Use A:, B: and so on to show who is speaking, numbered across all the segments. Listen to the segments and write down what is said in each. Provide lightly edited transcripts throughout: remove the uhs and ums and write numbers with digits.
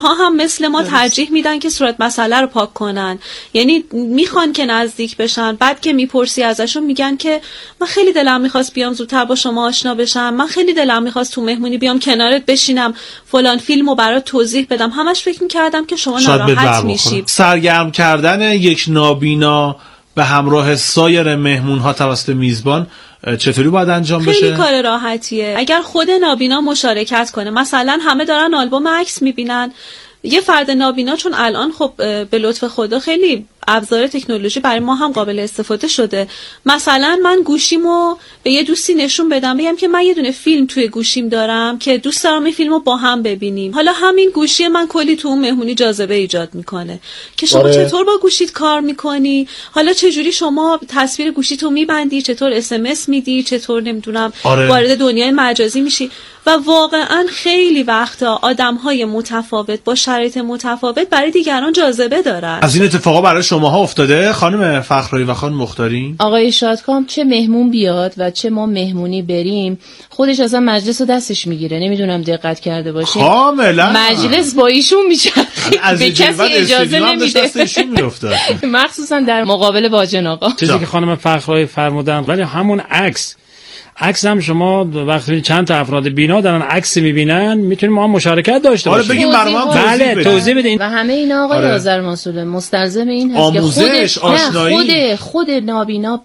A: ها هم مثل ما ترجیح میدن که صورت مسئله رو پاک کنن، یعنی میخوان که نزدیک بشن. بعد که میپرسی ازشون میگن که من خیلی دلم میخواست بیام زودتر با شما آشنا بشم، من خیلی دلم میخواست تو مهمونی بیام کنارت بشینم فلان فیلمو برات توضیح بدم، همش فکر میکردم که شما ناراحت میشی.
B: سرگرم کردن یک نابینا به همراه سایر مهمون‌ها توسط میزبان چطوری باید انجام بشه؟
A: خیلی کار راحتیه. اگر خود نابینا مشارکت کنه، مثلا همه دارن آلبوم عکس میبینن، یه فرد نابینا چون الان خب به لطف خدا خیلی ابزار تکنولوژی برای ما هم قابل استفاده شده، مثلا من گوشیمو به یه دوستی نشون بدم، بگم که من یه دونه فیلم توی گوشیم دارم که دوست دارم این فیلمو با هم ببینیم، حالا همین گوشی من کلی تو اون مهمونی جاذبه ایجاد میکنه که شما چطور با گوشیت کار میکنی، حالا چجوری شما تصویر گوشیتو میبندی، چطور SMS میدی، چطور نمیدونم وارد دنیای مجازی میشی. و واقعا خیلی وقتا آدم‌های متفاوت با شرایط متفاوت برای دیگران جاذبه دارن.
B: از این اتفاقا برای شماها افتاده خانم فخرایی و خانم مختاری؟
C: آقای شادکام چه مهمون بیاد و چه ما مهمونی بریم خودش اصلا مجلس رو دستش میگیره، نمیدونم دقت کرده باشین
B: کاملا
C: مجلس با ایشون میشه، به کسی اجازه نمیده مخصوصا در مقابل باجن آقا.
D: چیزی که خانم فخرایی فرمودن، ولی همون عکس هم شما وقتی چند تا افراد بینا دارن عکس میبینن میتونیم ما هم مشارکت داشته باشیم.
B: بگیم برام
D: بله توضیح بدین.
C: و همه اینا آقای آذر مسئول مستلزم این هست
B: آموزش،
C: که خود نابینا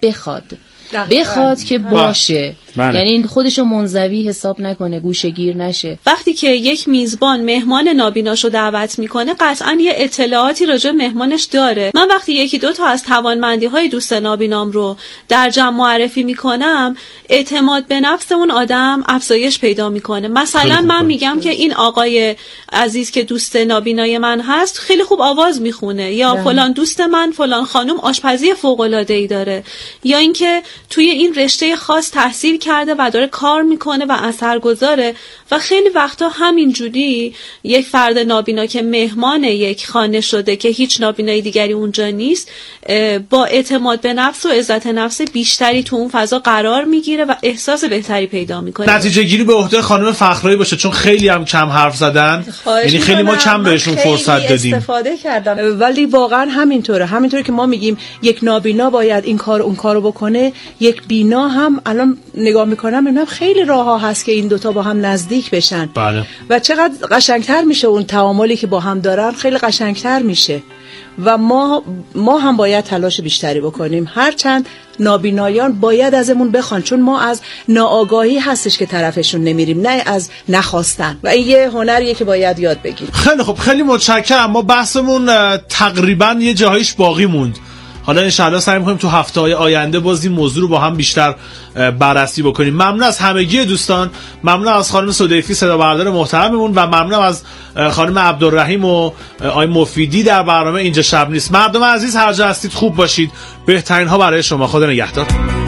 C: بخواد که باشه، یعنی خودشو منزوی حساب نکنه، گوشه‌گیر نشه.
A: وقتی که یک میزبان مهمان نابیناشو دعوت میکنه قطعاً یه اطلاعاتی راجع به مهمانش داره. من وقتی یکی دو تا از توانمندی‌های دوست نابینام رو در جمع معرفی میکنم، اعتماد به نفس اون آدم افزایش پیدا میکنه. مثلا من میگم که این آقای عزیز که دوست نابینای من هست خیلی خوب آواز میخونه، یا فلان دوست من فلان خانم آشپزی فوق‌العاده‌ای داره، یا اینکه توی این رشته خاص تحصیل کرده و داره کار میکنه و اثرگذاره. و خیلی وقتا همینجوری یک فرد نابینا که مهمان یک خانه شده که هیچ نابینای دیگری اونجا نیست، با اعتماد به نفس و عزت نفس بیشتری تو اون فضا قرار میگیره و احساس بهتری پیدا میکنه.
B: نتیجه گیری به عهده خانم فخرایی باشه، چون خیلی هم کم حرف زدن، یعنی خیلی ما کم بهشون فرصت دادیم.
E: استفاده کردم ولی واقعا همینطوره که ما میگیم یک نابینا باید این کار اون کارو بکنه، یک بینا هم الان نگاه میکنم میبینم خیلی راه‌ها هست که این دوتا با هم نزدیک بشن.
B: بله.
E: و چقدر قشنگتر میشه اون تعاملی که با هم دارن، خیلی قشنگتر میشه و ما هم باید تلاش بیشتری بکنیم، هرچند نابینایان باید ازمون بخوان، چون ما از ناآگاهی هستش که طرفشون نمیریم، نه از نخواستن، و این یه هنریه که باید یاد بگیریم.
B: خیلی خب، خیلی متشکرم. ما بحثمون تقریبا یه جاهایش باقی موند، حالا انشاءالله سعی می‌کنیم تو هفته‌های آینده باز این موضوع رو با هم بیشتر بررسی بکنیم. ممنون از همگی دوستان، ممنون از خانم سدیفی صدا بردار محترممون و ممنون از خانم عبدالرحیم و آقای مفیدی در برنامه اینجا شب نیست. مردم عزیز هر جا هستید خوب باشید، بهترین ها برای شما. خدا نگهدار.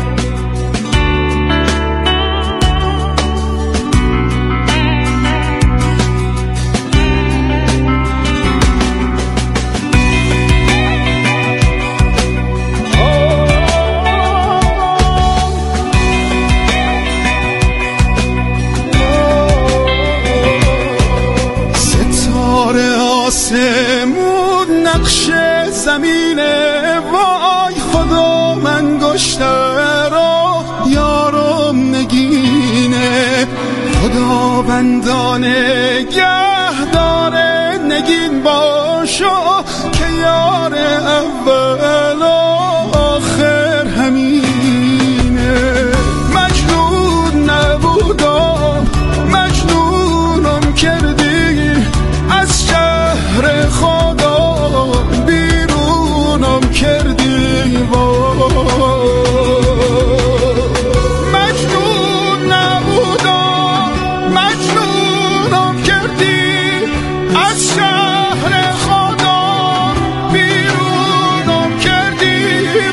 F: آسمون نقش زمینه، وای خدا من گشته را یارم نگینه، خدا بندانه گه داره نگین باشو که یار اول آخر همینه. مجنون نبودم مجنونم کردی، از شهر خدا بیرونم کردی، مجنون نبودم مجنونم کردی، از شهر خدا بیرونم کردی.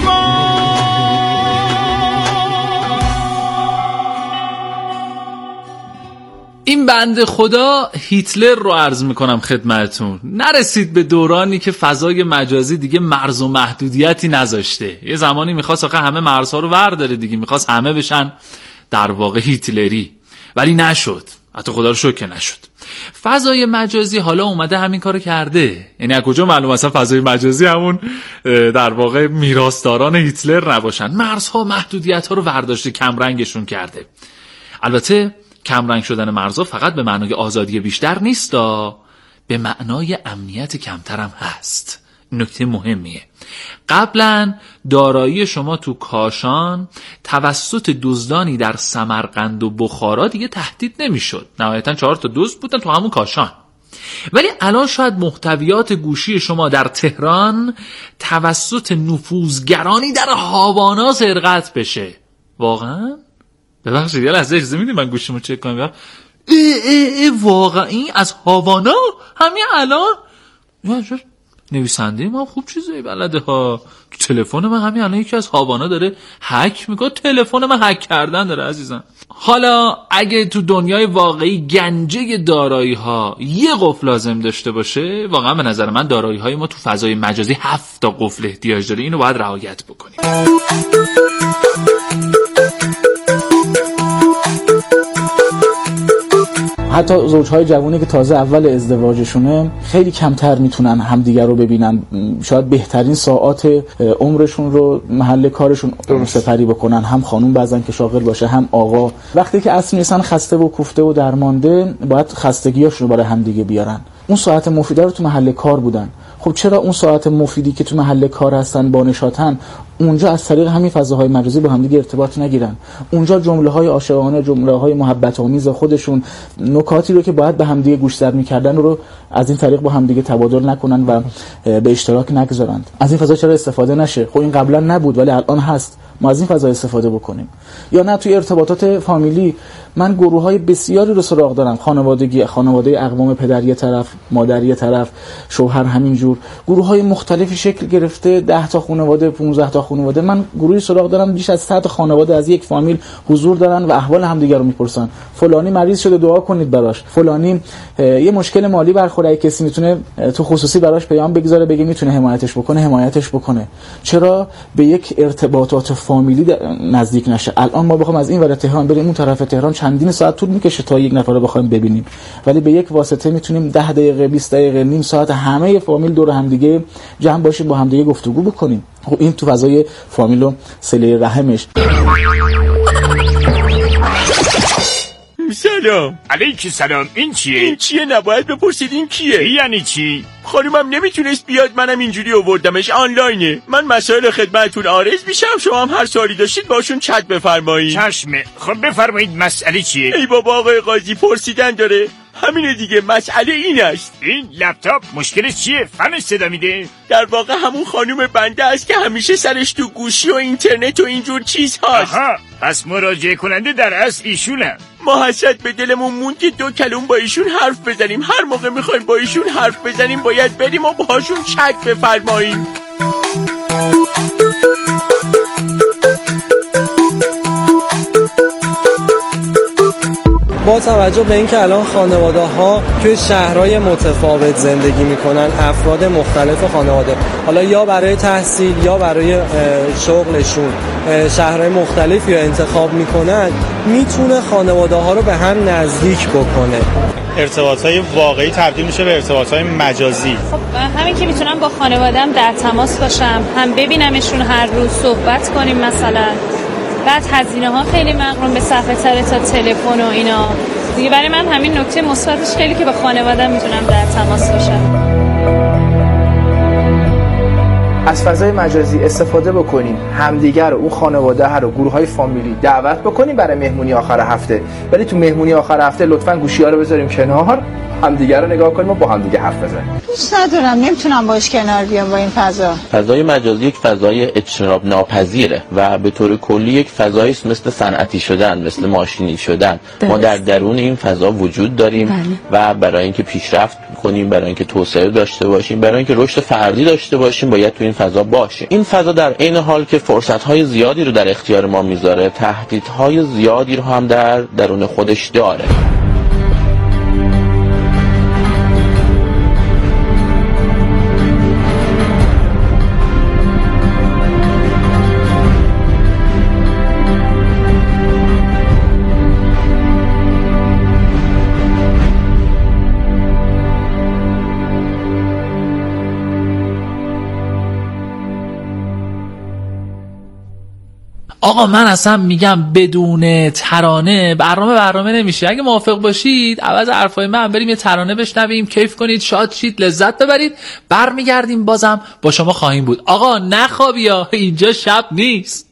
G: این بنده خدا هیتلر رو عرض میکنم خدمتون، نرسید به دورانی که فضای مجازی دیگه مرز و محدودیتی نذاشته. یه زمانی میخواست آخه همه مرزها رو ورداره دیگه، میخواست همه بشن در واقع هیتلری، ولی نشد، حتی خدا رو شکر نشد. فضای مجازی حالا اومده همین کارو کرده. یعنی از کجا معلوم اصلا فضای مجازی همون در واقع میراثداران هیتلر نباشن؟ مرزها محدودیت‌ها رو ورداشته، کمرنگشون کرده. البته کمرنگ شدن مرزها فقط به معنای آزادی بیشتر نیست، به معنای امنیت کمتر هم هست. نکته مهمیه. قبلا دارایی شما تو کاشان توسط دزدانی در سمرقند و بخارا دیگه تهدید نمیشد. نهایتا 4 تا دزد بودن تو همون کاشان. ولی الان شاید محتویات گوشی شما در تهران توسط نفوذگرانی در هاوانا سرقت بشه. واقعا؟ ببخشید یه لحظه اجازه میدید من گوشیمو چک کنم؟ واقعا از هاوانا همین الان؟ نویسنده ما خوب چیزایی بلده ها. تو تلفن من همین الان یکی از هاوانا داره هک میکنه، تلفن من هک کردن داره عزیزم. حالا اگه تو دنیای واقعی گنجه دارایی ها یه قفل لازم داشته باشه، واقعا به نظر من دارایی های ما تو فضای مجازی 7 تا قفل احتیاج داره. اینو باید رعایت بکنیم.
H: حتی زوجهای جوانی که تازه اول ازدواجشونه خیلی کمتر میتونن همدیگر رو ببینن، شاید بهترین ساعات عمرشون رو محل کارشون سپری بکنن، هم خانوم بعضن که شاغل باشه هم آقا. وقتی که اصلا میرسن خسته و کوفته و درمانده، باید خستگیاشون رو برای همدیگه بیارن. اون ساعت مفیده رو تو محل کار بودن. خب چرا اون ساعت مفیدی که تو محل کار هستن با نشاطن، اونجا از طریق همین فضاهای مجازی با همدیگه ارتباط نگیرن؟ اونجا جمله‌های عاشقانه، جمله‌های محبت آمیز خودشون، نکاتی رو که باید به همدیگه گوشزد می‌کردن رو از این طریق با همدیگه تبادل نکنن و به اشتراک نگذارند. از این فضا چرا استفاده نشه؟ خب این قبلا نبود ولی الان هست. ما از این فضا استفاده بکنیم. یا نه توی ارتباطات فامیلی من گروه‌های بسیاری رو سراغ دارم، خانواده اقوام، پدر یه طرف، مادر یه طرف، شوهر همین جور، گروه‌های مختلفی شکل گرفته، 10 تا خانواده، 15 تا خانواده. من گروهی سراغ دارم بیش از 100 خانواده از یک فامیل حضور دارن و احوال همدیگه رو میپرسن. فلانی مریض شده دعا کنید براش، فلانی یه مشکل مالی برخورده، کسی میتونه تو خصوصی براش پیام بگذاره بگه میتونه حمایتش بکنه. چرا به یک ارتباطات فامیلی نزدیک نشه؟ الان ما بخوام از این ور تهران بریم اون طرف تهران چندین ساعت طول میکشه تا یک نفر رو بخوایم ببینیم، ولی به یک واسطه میتونیم 10 دقیقه 20 دقیقه نیم ساعت همه فامیل دور همدیگه جمع باشیم، با همدیگه گفتگو بکنیم. خب این تو فضای فامیل و صله رحمش.
I: سلام. علیکی سلام. این چیه؟ این چیه؟ نباید بپرسید این کیه. یعنی چی؟ خانومم نمیتونست بیاد، منم اینجوری آوردمش، آنلاینه. من مسائل خدمتتون عارض میشم، شما هم هر سوالی داشتید باشون چت بفرمایید. چشمه. خب بفرمایید مسئله چیه؟ ای بابا آقای قاضی پرسیدن داره. همینه دیگه، مسئله این است. این لپتاپ مشکلش چیه؟ فنش صدا میده؟ در واقع همون خانوم بنده است که همیشه سرش تو گوشی و اینترنت و اینجور چیزهاست. آها، پس مراجعه کننده در اصل ایشونه. ما حسرت به دلمون موند که 2 کلمه با ایشون حرف بزنیم. هر موقع میخوایم با ایشون حرف بزنیم باید بریم و باهاشون چت بفرماییم.
J: با توجه به اینکه الان خانواده‌ها توی شهرهای متفاوت زندگی میکنن، افراد مختلف خانواده حالا یا برای تحصیل یا برای شغلشون شهرهای مختلفی رو انتخاب میکنن، میتونه خانواده‌ها رو به هم نزدیک بکنه.
K: ارتباطهای واقعی تبدیل میشه به ارتباطهای مجازی. خب
L: همین که میتونم با خانواده‌ام در تماس باشم، هم ببینمشون هر روز، صحبت کنیم مثلا. بعد هزینه ها خیلی مقرون به صرفه تره تا تلفن و اینا دیگه. برای من همین نکته مثبتش خیلی که با خانواده‌ام میتونم در تماس باشم.
M: از فضای مجازی استفاده بکنیم، همدیگر رو، اون خانواده ها رو، گروه های فامیلی دعوت بکنیم برای مهمونی آخر هفته. ولی تو مهمونی آخر هفته لطفاً گوشی ها رو بذاریم کنار، همدیگر رو نگاه کنیم و با همدیگه حرف بزنیم.
N: دوست ندارم، نمیتونم باش کنار بیام با این فضا.
O: فضای مجازی یک فضای اجتناب ناپذیره و به طور کلی یک فضایی است مثل صنعتی شدن، مثل ماشینی شدن. ما در درون این فضا وجود داریم و برای اینکه پیشرفت کنیم، برای اینکه توسعه داشته باشیم، برای اینکه رشد فردی داشته باشیم، باید تو این فضا باشیم. این فضا در عین حال که فرصت‌های زیادی رو در اختیار ما میذاره، تهدیدهای زیادی رو هم در درون خودش داره.
G: آقا من اصلا میگم بدون ترانه برنامه نمیشه. اگه موافق باشید عوض حرفای من بریم یه ترانه بشنویم، کیف کنید، شاد شید، لذت ببرید، برمیگردیم بازم با شما خواهیم بود. آقا نخوابی ها، اینجا شب نیست.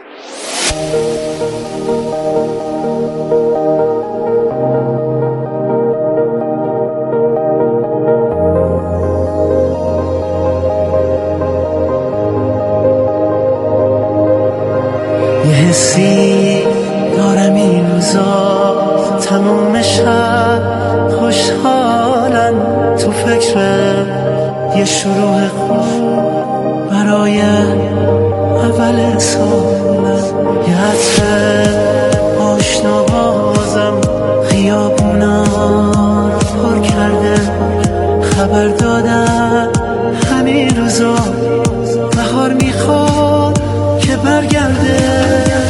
P: حسی دارم این روزا تموم شب خوشحالم، تو فکر یه شروع خوب برای اول سالم، یه عطر آشنا بازم خیابونا رو پر کرده، خبر دادن همین روزا بهار میخواد که برگرده،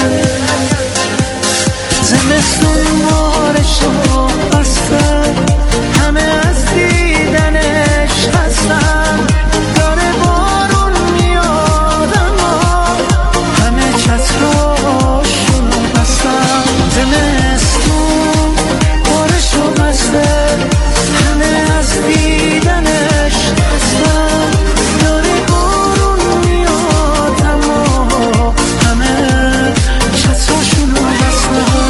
P: زمستون مارشو بسته، همه از دیدنش هستن، داره بارون میاد اما همه چتراشونو بستن، زمستون مارشو بسته، همه از دیدنش هستن، داره بارون میاد اما همه چتراشونو بستن.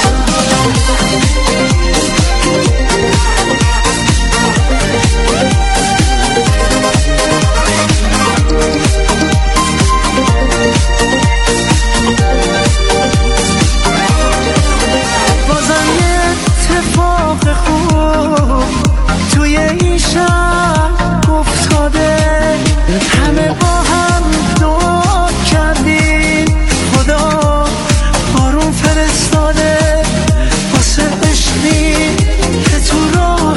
P: بازم یه اتفاق خوب توی این شب افتاده، همه با هم دعا کردیم خدا بارون فرستاده، واسه عشقی که تو راه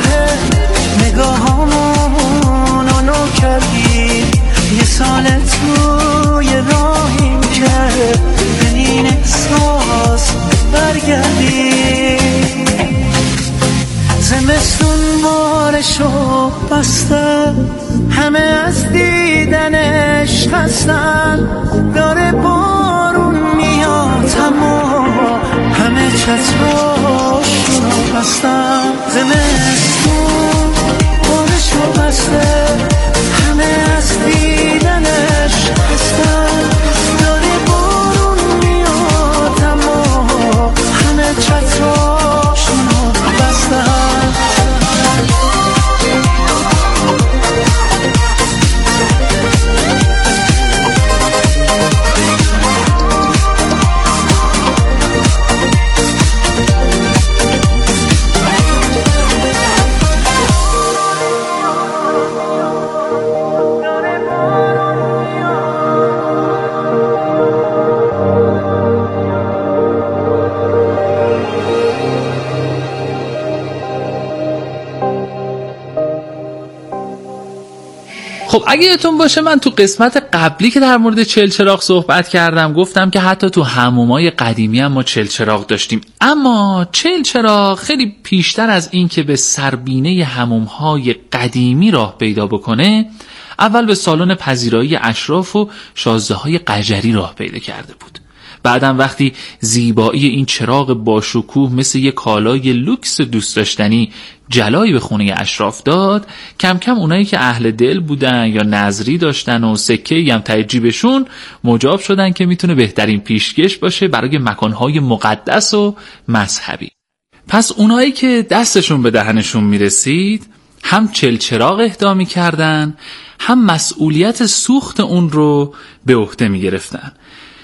P: نگاهامون آنو کردی، یه سال توی راهیم که به این احساس برگردی، زمستون بارشو بسته، همه از دیدنش خستن، داره بارون میاد اما همه چتراشونو بستن، زمستون بارشو بسته، همه از دیدنش خستن، داره بارون میاد اما همه چتراشونو بستن.
G: خب اگه یادتون باشه من تو قسمت قبلی که در مورد چلچراغ صحبت کردم گفتم که حتی تو حمومای قدیمی هم ما چلچراغ داشتیم، اما چلچراغ خیلی پیشتر از این که به سربینه حمومهای قدیمی راه پیدا بکنه اول به سالن پذیرایی اشراف و شازده‌های قجری راه پیدا کرده بود. بعدم وقتی زیبایی این چراغ باشکوه مثل یک کالای لوکس دوست داشتنی جلایی به خونه اشراف داد، کم کم اونایی که اهل دل بودن یا نظری داشتن و سکه‌ای هم ته جیبشون مجاب شدن که میتونه بهترین پیشکش باشه برای مکانهای مقدس و مذهبی. پس اونایی که دستشون به دهنشون میرسید هم چلچراغ اهدا میکردن، هم مسئولیت سوخت اون رو به عهده میگرفتن.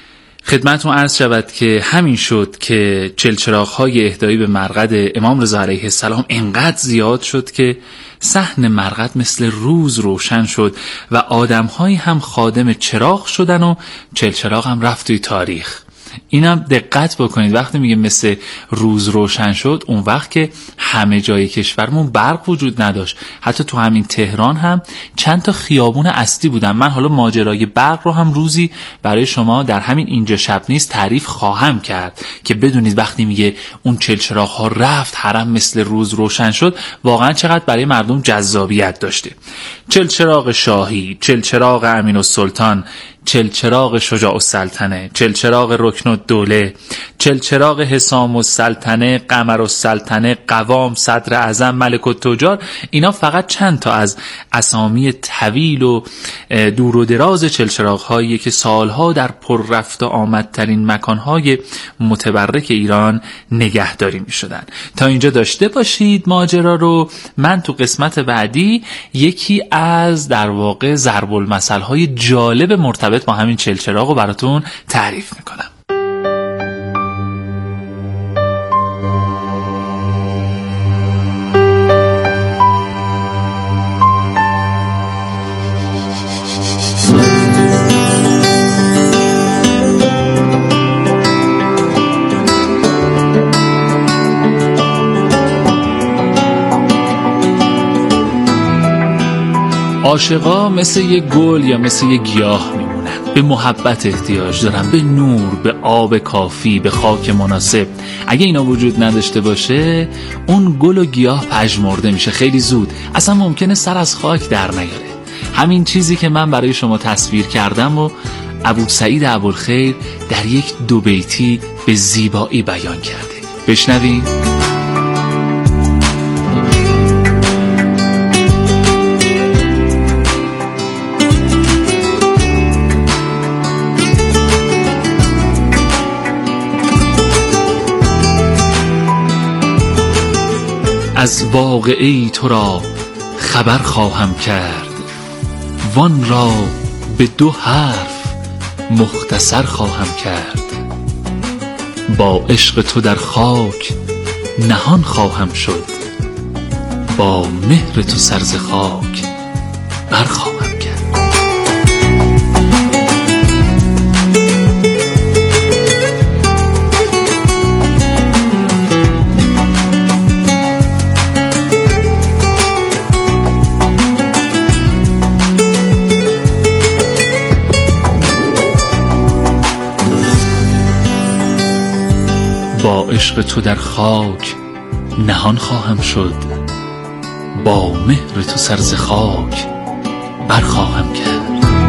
G: خدمتتون عرض شود که همین شد که چلچراغ‌های اهدایی به مرقد امام رضا علیه السلام انقدر زیاد شد که صحن مرقد مثل روز روشن شد و آدم‌هایی هم خادم چراغ شدن و چلچراغ هم رفت توی تاریخ. اینم دقت بکنید وقتی میگه مثل روز روشن شد، اون وقت که همه جای کشورمون برق وجود نداشت، حتی تو همین تهران هم چند تا خیابون اصلی بودن. من حالا ماجرای برق رو هم روزی برای شما در همین اینجا شب نیست تعریف خواهم کرد که بدونید وقتی میگه اون چلچراغ ها رفت حرم مثل روز روشن شد واقعا چقدر برای مردم جذابیت داشته. چلچراغ شاهی، چلچراغ امین السلطان، چلچراغ شجاع السلطنه، چلچراغ رکن الدوله، چلچراغ حسام السلطنه، قمر السلطنه، قوام، صدر اعظم، ملک التجار، اینا فقط چند تا از اسامی طویل و دور و دراز چلچراغ هایی که سالها در پر رفت و آمدترین مکانهای متبرک ایران نگهداری می شدن. تا اینجا داشته باشید ماجرا رو. من تو قسمت بعدی یکی از در واقع ضرب المثل های جالب مرتبط با همین چلچراغ رو براتون تعریف میکنم. عاشقا مثل یه گل یا مثل یه گیاه میمونن. به محبت احتیاج دارن، به نور، به آب کافی، به خاک مناسب. اگه اینا وجود نداشته باشه اون گل و گیاه پژمرده میشه خیلی زود، اصلا ممکنه سر از خاک در نیاره. همین چیزی که من برای شما تصویر کردم و ابوسعید ابوالخیر در یک 2 بیتی به زیبایی بیان کرده. بشنویم. از واقعی تو را خبر خواهم کرد، وان را به 2 حرف مختصر خواهم کرد. با عشق تو در خاک نهان خواهم شد، با مهر تو سر ز خاک برخواهم کرد. با عشق تو در خاک نهان خواهم شد، با مهر تو سر ز خاک برخواهم کرد.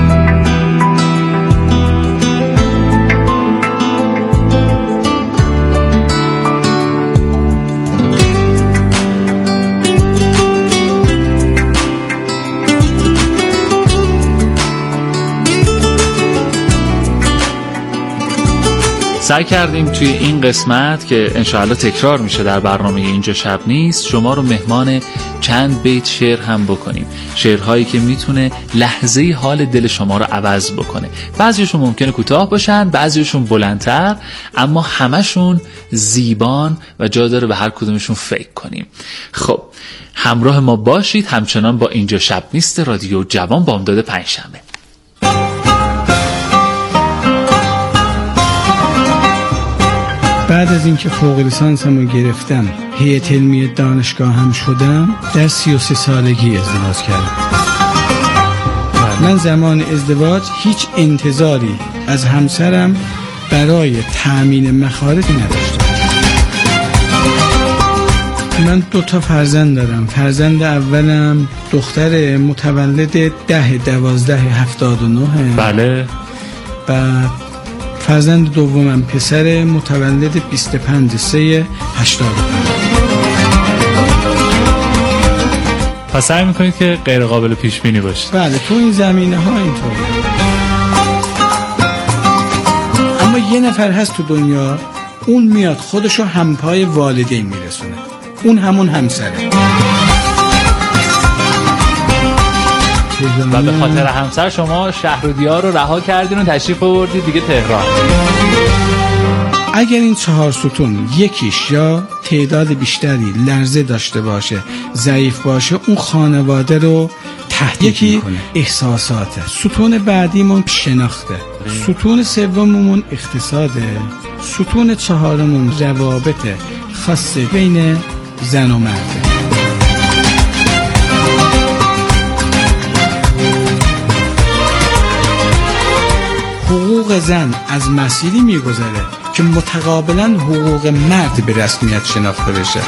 G: سعی کردیم توی این قسمت که انشاءالله تکرار میشه در برنامه اینجا شب نیست، شما رو مهمان چند بیت شعر هم بکنیم. شعرهایی که میتونه لحظه حال دل شما رو عوض بکنه. بعضیشون ممکنه کوتاه باشن، بعضیشون بلندتر، اما همشون زیبان و جا داره به هر کدومشون فکر کنیم. خب همراه ما باشید همچنان با اینجا شب نیست رادیو جوان بامداد پنجشنبه.
Q: بعد از اینکه فوق لیسانسمو گرفتم، هیئت علمی دانشگاه هم شدم، در 33 سالگی ازدواج کردم. من زمان ازدواج هیچ انتظاری از همسرم برای تأمین مخارجی نداشتم. من 2 فرزند دارم. فرزند اولم دختر متولد 10/12/79.
G: بله.
Q: بعد فرزند دومم پسر متولد 25/3/85.
G: پس سعی میکنید که غیر قابل پیش بینی باشه.
Q: بله تو این زمینه ها اینطوره. اما یه نفر هست تو دنیا اون میاد خودشو همپای والدین میرسونه، اون همون همسره.
G: و به خاطر همسر شما شهر و دیار رو رها کردین و تشریف آوردید دیگه تهران.
Q: اگر این 4 ستون یکیش یا تعداد بیشتری لرزه داشته باشه، ضعیف باشه، اون خانواده رو تهدید میکنه. احساساته. ستون بعدیمون شناخته، ستون سوممون اقتصاده، ستون 4مون روابط خاص بین زن و مرده. حقوق زن از مسیری میگذره که متقابلا حقوق مرد به رسمیت شناخته بشه.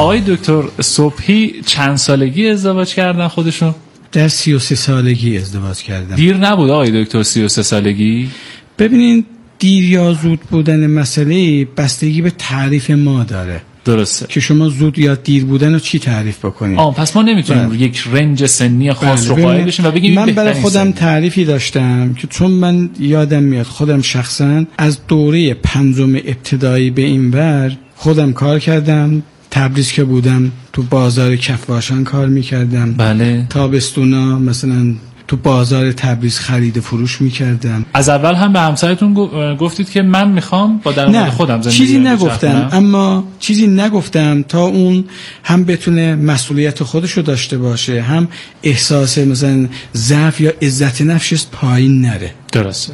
G: آقای دکتر صبحی چند سالگی ازدواج کردن خودشون؟
Q: در 33 سالگی ازدواج کردم.
G: دیر نبود آقای دکتر 33 سالگی؟
Q: ببینین دیر یا زود بودن مسئله بستگی به تعریف ما داره.
G: درسته
Q: که شما زود یا دیر بودن رو چی تعریف بکنید.
G: پس ما نمیتونیم یک رنج سنی خاص رو قائل بشیم و بگیم
Q: من برای خودم تعریفی داشتم که چون من یادم میاد خودم شخصا از دوره 5 ابتدایی به این ور خودم کار کردم. تبریز که بودم تو بازار کفواشان کار میکردم.
G: بله.
Q: تابستونا مثلا تو بازار تبریز خرید و فروش میکردم.
G: از اول هم به همسرتون گفتید که من میخوام با درآمد خودم زندگی
Q: چیزی نگفتم، اما چیزی نگفتم تا اون هم بتونه مسئولیت خودشو داشته باشه، هم احساس مثلا ضعف یا عزت نفسش پایین نره.
G: درسته.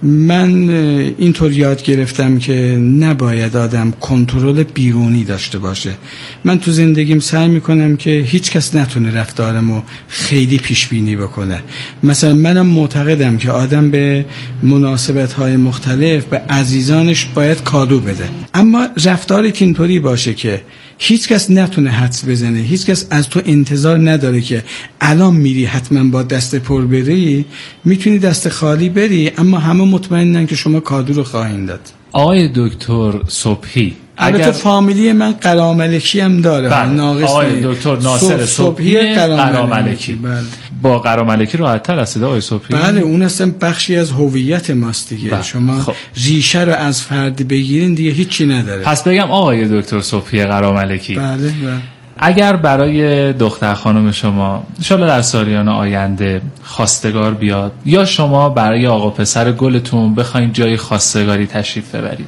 Q: من اینطور یاد گرفتم که نباید آدم کنترل بیرونی داشته باشه. من تو زندگیم سعی میکنم که هیچ کس نتونه رفتارمو خیلی پیش بینی بکنه. مثلا منم معتقدم که آدم به مناسبت‌های مختلف به عزیزانش باید کادو بده، اما رفتارت اینطوری باشه که هیچ کس نتونه حدس بزنه، هیچ کس از تو انتظار نداره که الان میری حتما با دست پر بری، میتونی دست خالی بری، اما همه مطمئنن که شما کادو رو خواهید داد.
G: آقای دکتر صبحی
Q: البته فامیلی من قراملکی هم داره. ناقص
G: آقای دکتر ناصر صبحی قراملکی. با قراملکی راحت‌تر هستید آقای صبحی؟
Q: بله، اون اصلا بخشی از هویت ماست دیگه. شما ریشه رو از فرد بگیرین دیگه هیچی نداره.
G: پس بگم آقای دکتر صبحی قراملکی.
Q: بله.
G: اگر برای دختر خانم شما انشالله در سالیان آینده خواستگار بیاد، یا شما برای آقا پسر گلتون بخواید جای خواستگاری تشریف ببرید،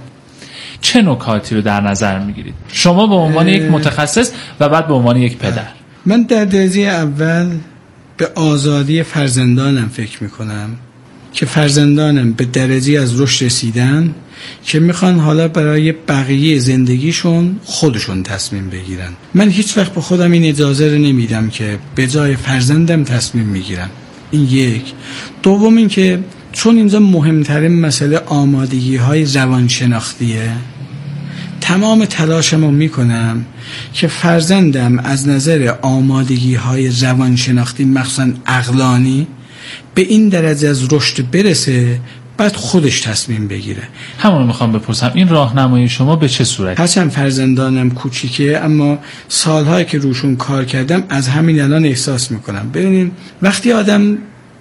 G: چه نکاتی رو در نظر میگیرید؟ شما به عنوان یک متخصص و بعد به عنوان یک پدر.
Q: من در درجه اول به آزادی فرزندانم فکر میکنم که فرزندانم به درجه از رشد رسیدن که میخوان حالا برای بقیه زندگیشون خودشون تصمیم بگیرن. من هیچ وقت به خودم این اجازه رو نمیدم که به جای فرزندم تصمیم میگیرم. این یک. دوم این که چون اینجا مهمترین مسئله آمادگی های روانشناختیه، تمام تلاشمو میکنم که فرزندم از نظر آمادگی های روانشناختی مخصوصا عقلانی به این درجه از رشد برسه بعد خودش تصمیم بگیره.
G: همونو میخوام بپرسم، این راهنمایی شما به چه صورت؟
Q: هرچند فرزندانم کوچیکه اما سالهایی که روشون کار کردم از همین الان احساس میکنم. ببینید وقتی آدم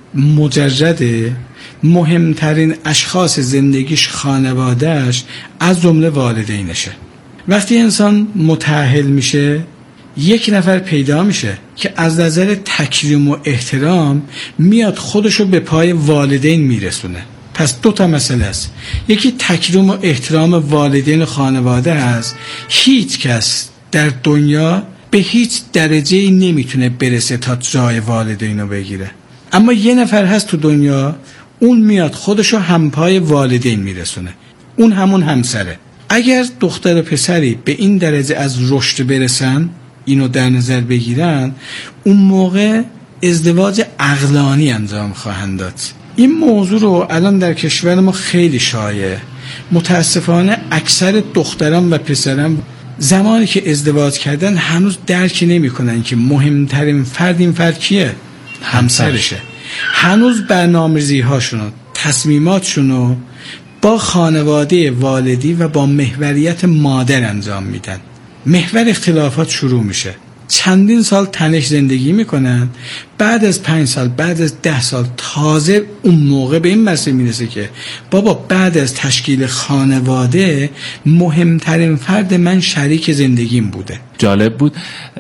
Q: مجرده، مهمترین اشخاص زندگیش خانوادهش از جمله والدینشه. وقتی انسان متأهل میشه یک نفر پیدا میشه که از نظر تکریم و احترام میاد خودشو به پای والدین میرسونه. پس 2 مسئله است. یکی تکریم و احترام والدین و خانواده هست. هیچ کس در دنیا به هیچ درجه‌ای نمیتونه برسه تا جای والدین رو بگیره، اما یه نفر هست تو دنیا اون میاد خودشو همپای والدین میرسونه، اون همون همسره. اگر دختر و پسری به این درجه از رشد برسن، اینو در نظر بگیرن، اون موقع ازدواج عقلانی انجام خواهند داد. این موضوع رو الان در کشور ما خیلی شایعه. متاسفانه اکثر دختران و پسران زمانی که ازدواج کردن هنوز درک نمی‌کنن که مهمترین فرد این فرد کیه؟ همسرشه. هنوز برنامه‌ریزی هاشونو، تصمیماتشونو با خانواده والدی و با محوریت مادر انجام میدن. محور اختلافات شروع میشه. چندین سال تنش زندگی میکنن، بعد از 5 سال، بعد از 10 سال تازه اون موقع به این مسئله میرسه که بابا بعد از تشکیل خانواده مهمترین فرد من شریک زندگیم بوده.
G: جالب بود.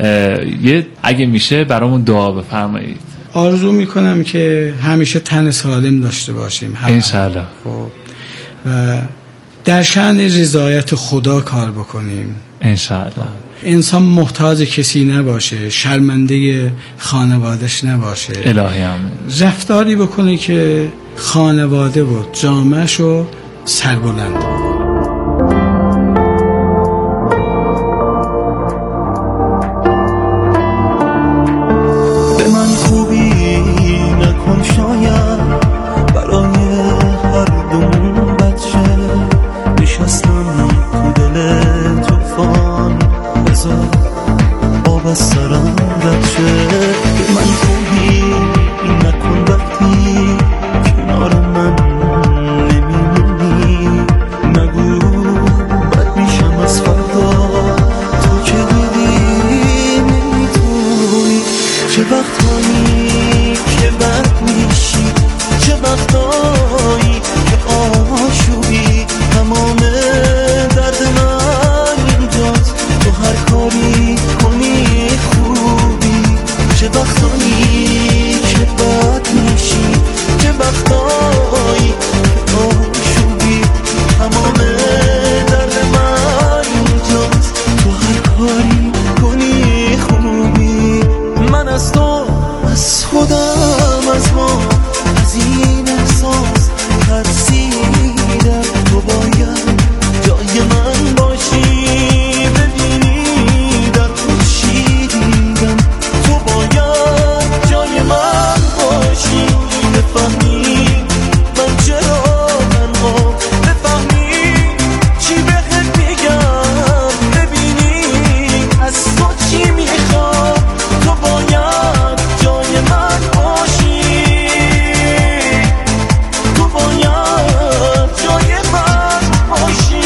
G: اگه میشه برامون دعا بفرمایید.
Q: آرزو میکنم که همیشه تن سالم داشته باشیم
G: انشالله.
Q: خب و در شأن رضایت خدا کار بکنیم
G: انشالله.
Q: انسان محتاج کسی نباشه، شرمنده خانوادهش نباشه،
G: الهی آمین.
Q: رفتاری بکنه که خانواده و جامعه‌شو سربلند.
P: به من خوبی نکن شاید برای هر دومون بچه نشستم تو دل توفان، بذار چه وقتایی که بد میشی، چه وقتایی که آشوبی، تمام درد من اینجاست، تو هر کاری کنی خوبی. چه وقتایی که بد میشی، چه وقتایی که آشوبی، تمام درد من اینجاست، تو هر کاری کنی خوبی. من از تو، از خودم، از ما، از این احساس ترسیدم. تو باید جای من باشی، ببینی در تو چی دیدم. تو باید جای من باشی، بفهمی من چرا تنها، بفهمی چی بهت میگم، ببینی از تو چی میخوام. تو باید جای من باشی، تو باید جای من باشی.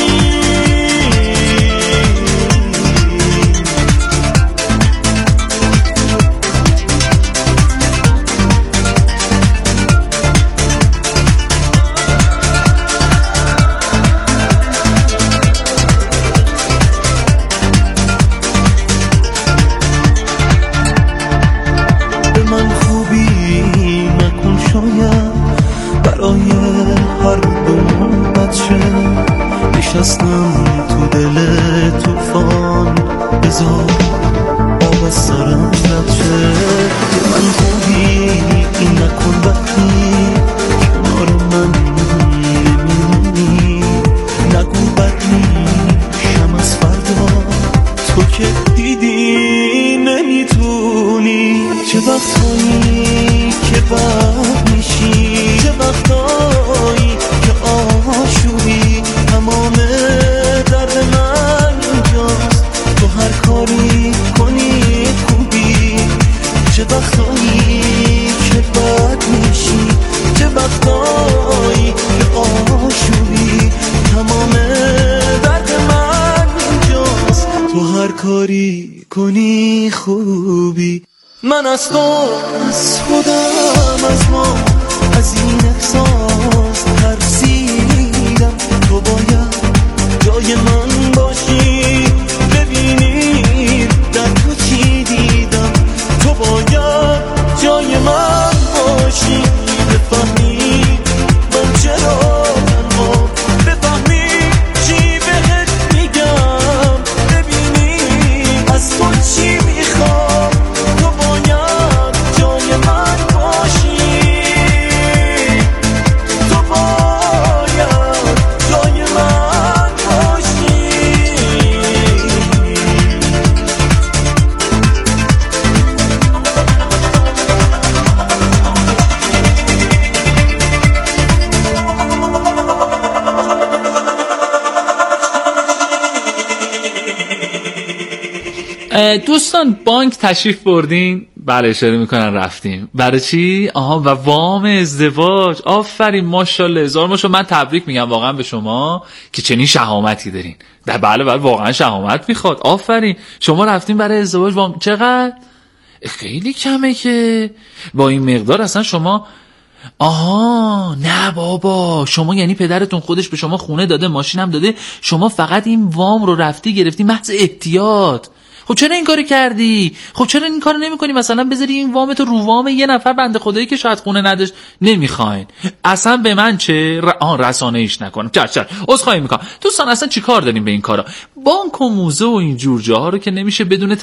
P: به من خوبی نکن شاید، برای هر دو بچه نشستم تو دل توفان، بذار آب از سرم رد شه. به من خوبی نکن وقتی کنار من نمیمونی، نگو بد میشم از فردا، تو که دیدی نمیتونی. چه وقتایی که بد میشی، چه وقتایی که آشوبی، تمام درد من اینجاست، تو هر کاری کنی خوبی. چه وقتایی که بد میشی، چه وقتایی که آشوبی، تمام درد من اینجاست، تو هر کاری کنی خوبی. من از تو، از خودم، از ما، از این احساس ترسیدم. تو باید جای من باشی، ببینی در تو چی دیدم. تو باید جای من باشی، بفهمی من چرا تنها، بفهمی چی بهت میگم، ببینی از تو چی میخوام. تو باید جای من باشی، تو باید جای من باشی.
G: دوستان بانک تشریف بردین؟ بله اشاره میکنن رفتیم. برای چی؟ آها و وام ازدواج. آفرین ماشاءالله، هزار ماشاءالله. من تبریک میگم واقعا به شما که چنین شهامتی دارین. بله واقعا شهامت میخواد. آفرین شما رفتین برای ازدواج وام. چقدر؟ خیلی کمه که با این مقدار اصلا شما. آها نه بابا، شما یعنی پدرتون خودش به شما خونه داده، ماشینم داده، شما فقط این وام رو رفتی گرفتی محض احتیاط. خب چرا این کارو کردی؟ خب چرا این کارو نمی‌کنی؟ مثلا بذاری این وامتو رو وام یه نفر بنده خدایی که شاید خونه نداشت. نمیخواین اصلا به من چه رسانه ایش نکنم. چش عذرخواهی میکنم دوستان. اصلا چیکار داریم به این کارا؟ بانک و موزه و این جور جاها رو که نمیشه بدون